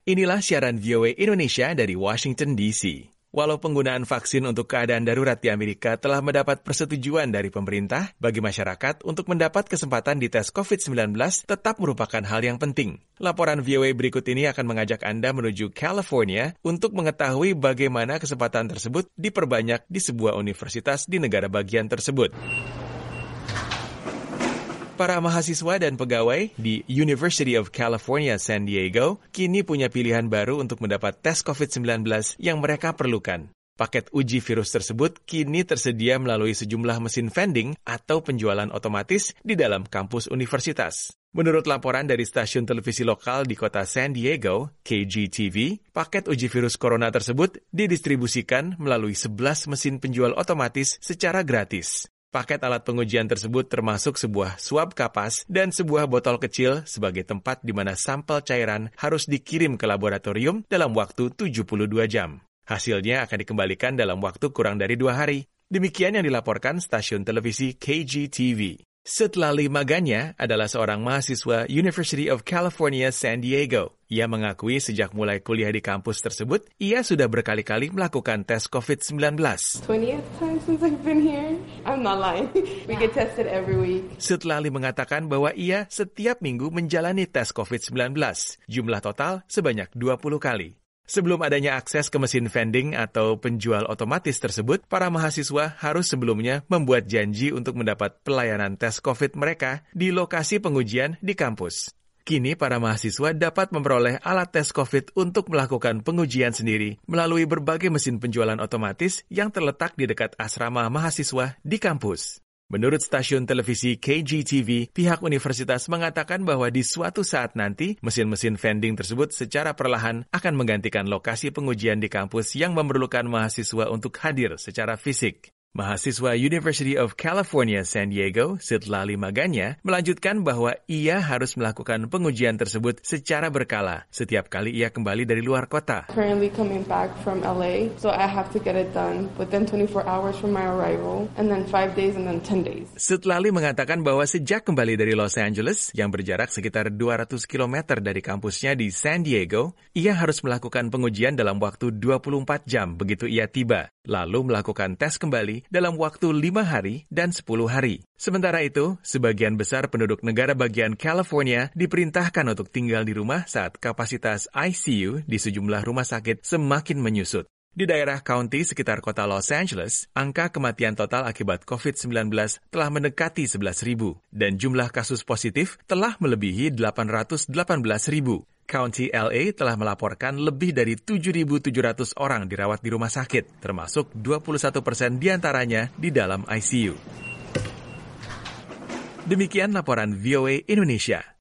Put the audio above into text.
Inilah siaran VOA Indonesia dari Washington DC. Walau penggunaan vaksin untuk keadaan darurat di Amerika telah mendapat persetujuan dari pemerintah, bagi masyarakat untuk mendapat kesempatan dites COVID-19 tetap merupakan hal yang penting. Laporan VOA berikut ini akan mengajak Anda menuju California untuk mengetahui bagaimana kesempatan tersebut diperbanyak di sebuah universitas di negara bagian tersebut. Para mahasiswa dan pegawai di University of California, San Diego kini punya pilihan baru untuk mendapat tes COVID-19 yang mereka perlukan. Paket uji virus tersebut kini tersedia melalui sejumlah mesin vending atau penjualan otomatis di dalam kampus universitas. Menurut laporan dari stasiun televisi lokal di kota San Diego, KGTV, paket uji virus corona tersebut didistribusikan melalui 11 mesin penjual otomatis secara gratis. Paket alat pengujian tersebut termasuk sebuah swab kapas dan sebuah botol kecil sebagai tempat di mana sampel cairan harus dikirim ke laboratorium dalam waktu 72 jam. Hasilnya akan dikembalikan dalam waktu kurang dari 2 hari. Demikian yang dilaporkan stasiun televisi KGTV. Setlali Maganya adalah seorang mahasiswa University of California, San Diego. Ia mengakui sejak mulai kuliah di kampus tersebut, ia sudah berkali-kali melakukan tes COVID-19. 20th time since I've been here. I'm not lying. We get tested every week. Setlali mengatakan bahwa ia setiap minggu menjalani tes COVID-19. Jumlah total sebanyak 20 kali. Sebelum adanya akses ke mesin vending atau penjual otomatis tersebut, para mahasiswa harus sebelumnya membuat janji untuk mendapat pelayanan tes COVID mereka di lokasi pengujian di kampus. Kini para mahasiswa dapat memperoleh alat tes COVID untuk melakukan pengujian sendiri melalui berbagai mesin penjualan otomatis yang terletak di dekat asrama mahasiswa di kampus. Menurut stasiun televisi KGTV, pihak universitas mengatakan bahwa di suatu saat nanti, mesin-mesin vending tersebut secara perlahan akan menggantikan lokasi pengujian di kampus yang memerlukan mahasiswa untuk hadir secara fisik. Mahasiswa University of California, San Diego, Setlali Maganya, melanjutkan bahwa ia harus melakukan pengujian tersebut secara berkala setiap kali ia kembali dari luar kota. Currently coming back from LA, so I have to get it done within 24 hours from my arrival, and then 5 days and then 10 days. Setlali mengatakan bahwa sejak kembali dari Los Angeles, yang berjarak sekitar 200 km dari kampusnya di San Diego, ia harus melakukan pengujian dalam waktu 24 jam begitu ia tiba, lalu melakukan tes kembali dalam waktu 5 hari dan 10 hari. Sementara itu, sebagian besar penduduk negara bagian California diperintahkan untuk tinggal di rumah saat kapasitas ICU di sejumlah rumah sakit semakin menyusut. Di daerah county sekitar kota Los Angeles, angka kematian total akibat COVID-19 telah mendekati 11.000 dan jumlah kasus positif telah melebihi 818.000. County LA telah melaporkan lebih dari 7.700 orang dirawat di rumah sakit, termasuk 21% diantaranya di dalam ICU. Demikian laporan VOA Indonesia.